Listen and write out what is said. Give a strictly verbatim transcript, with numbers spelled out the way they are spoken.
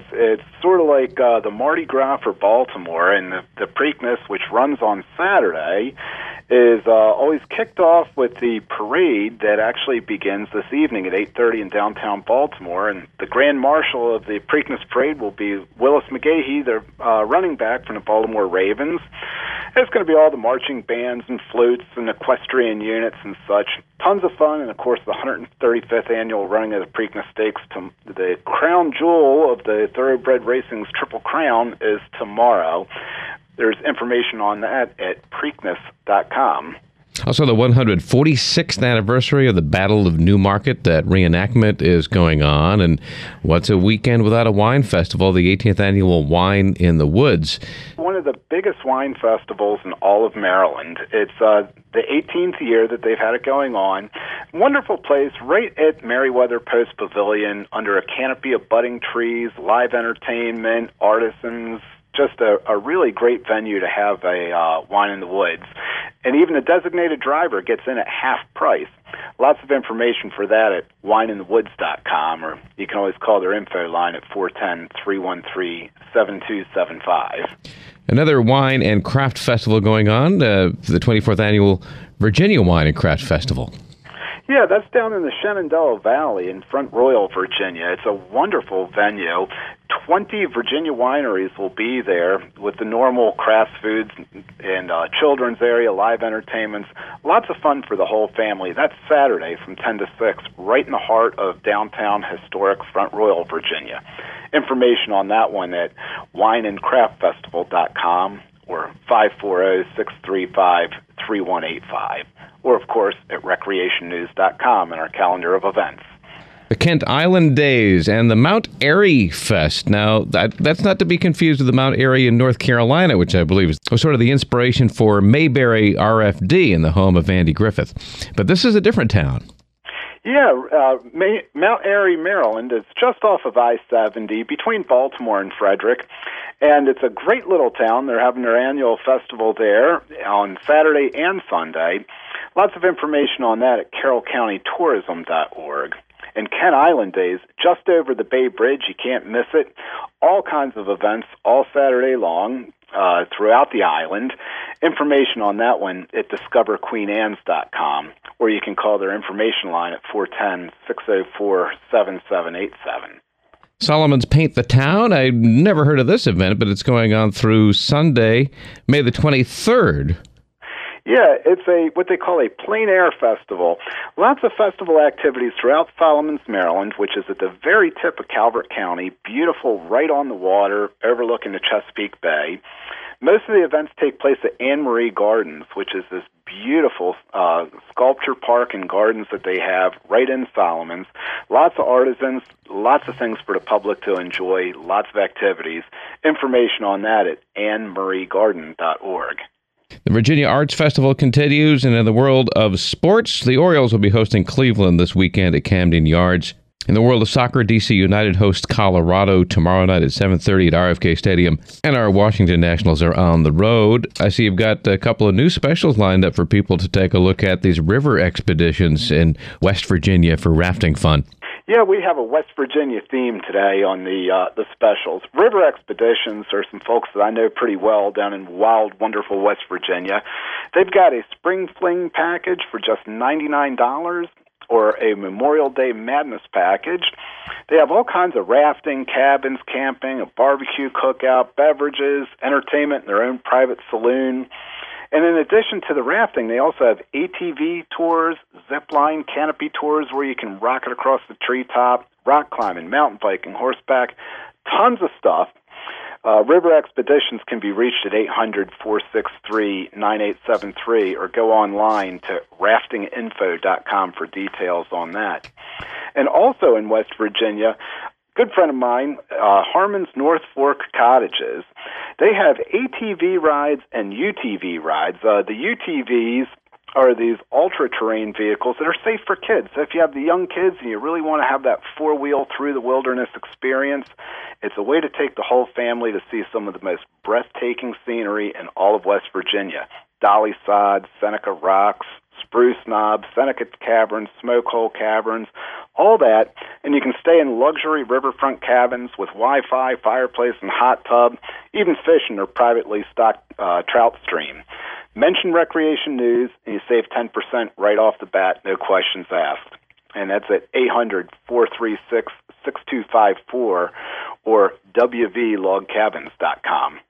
It's sort of like uh, the Mardi Gras for Baltimore, and the, the Preakness, which runs on Saturday, is uh, always kicked off with the parade that actually begins this evening at eight thirty in downtown Baltimore. And the Grand Marshal of the Preakness Parade will be Willis McGahee, the uh, running back from the Baltimore Ravens. It's going to be all the marching bands and flutes and equestrian units and such. Tons of fun, and of course the one hundred thirty-fifth annual running of the Preakness Stakes, to the crown jewel of the Thoroughbred Racing's Triple Crown, is tomorrow. There's information on that at preakness dot com. Also, the one hundred forty-sixth anniversary of the Battle of Newmarket, that reenactment is going on. And what's a weekend without a wine festival, the eighteenth annual Wine in the Woods? One of the biggest wine festivals in all of Maryland. It's uh, the eighteenth year that they've had it going on. Wonderful place right at Meriwether Post Pavilion, under a canopy of budding trees, live entertainment, artisans. Just a, a really great venue to have a uh, Wine in the Woods. And even the designated driver gets in at half price. Lots of information for that at wine in the woods dot com, or you can always call their info line at four one zero, three one three, seven two seven five. Another wine and craft festival going on, uh, the twenty-fourth annual Virginia Wine and Craft Festival. Yeah, that's down in the Shenandoah Valley in Front Royal, Virginia. It's a wonderful venue. twenty Virginia wineries will be there with the normal craft foods and uh, children's area, live entertainments. Lots of fun for the whole family. That's Saturday from ten to six, right in the heart of downtown historic Front Royal, Virginia. Information on that one at wine and craft festival dot com or five four zero, six three five, three one eight five. Or, of course, at recreation news dot com in our calendar of events. The Kent Island Days and the Mount Airy Fest. Now, that, that's not to be confused with the Mount Airy in North Carolina, which I believe is sort of the inspiration for Mayberry R F D in the home of Andy Griffith. But this is a different town. Yeah, uh, May, Mount Airy, Maryland is just off of I seventy between Baltimore and Frederick, and it's a great little town. They're having their annual festival there on Saturday and Sunday. Lots of information on that at carroll county tourism dot org. And Kent Island Days, just over the Bay Bridge, you can't miss it. All kinds of events all Saturday long uh, throughout the island. Information on that one at discover queen anne's dot com, or you can call their information line at four one zero, six zero four, seven seven eight seven. Solomon's Paint the Town. I never heard of this event, but it's going on through Sunday, May the twenty-third. Yeah, it's a what they call a plein air festival. Lots of festival activities throughout Solomons, Maryland, which is at the very tip of Calvert County, beautiful, right on the water, overlooking the Chesapeake Bay. Most of the events take place at Anne Marie Gardens, which is this beautiful uh, sculpture park and gardens that they have right in Solomons. Lots of artisans, lots of things for the public to enjoy, lots of activities. Information on that at anne marie garden dot org. The Virginia Arts Festival continues, and in the world of sports, the Orioles will be hosting Cleveland this weekend at Camden Yards. In the world of soccer, D C United hosts Colorado tomorrow night at seven thirty at R F K Stadium, and our Washington Nationals are on the road. I see you've got a couple of new specials lined up for people to take a look at, these river expeditions in West Virginia for rafting fun. Yeah, we have a West Virginia theme today on the uh, the specials. River Expeditions are some folks that I know pretty well down in wild, wonderful West Virginia. They've got a spring fling package for just ninety-nine dollars or a Memorial Day Madness package. They have all kinds of rafting, cabins, camping, a barbecue cookout, beverages, entertainment in their own private saloon. And in addition to the rafting, they also have A T V tours, zip line, canopy tours where you can rocket across the treetop, rock climbing, mountain biking, horseback, tons of stuff. Uh, River Expeditions can be reached at eight hundred, four six three, nine eight seven three or go online to rafting info dot com for details on that. And also in West Virginia, good friend of mine, uh, Harmon's North Fork Cottages, they have A T V rides and U T V rides. Uh, the U T Vs are these ultra-terrain vehicles that are safe for kids. So if you have the young kids and you really want to have that four-wheel through the wilderness experience, it's a way to take the whole family to see some of the most breathtaking scenery in all of West Virginia. Dolly Sod, Seneca Rocks, Spruce Knob, Seneca Caverns, Smoke Hole Caverns, All that, and you can stay in luxury riverfront cabins with Wi-Fi, fireplace, and hot tub, even fish in their privately stocked uh, trout stream. Mention Recreation News, and you save ten percent right off the bat, no questions asked. And that's at eight hundred, four three six, six two five four or w v log cabins dot com.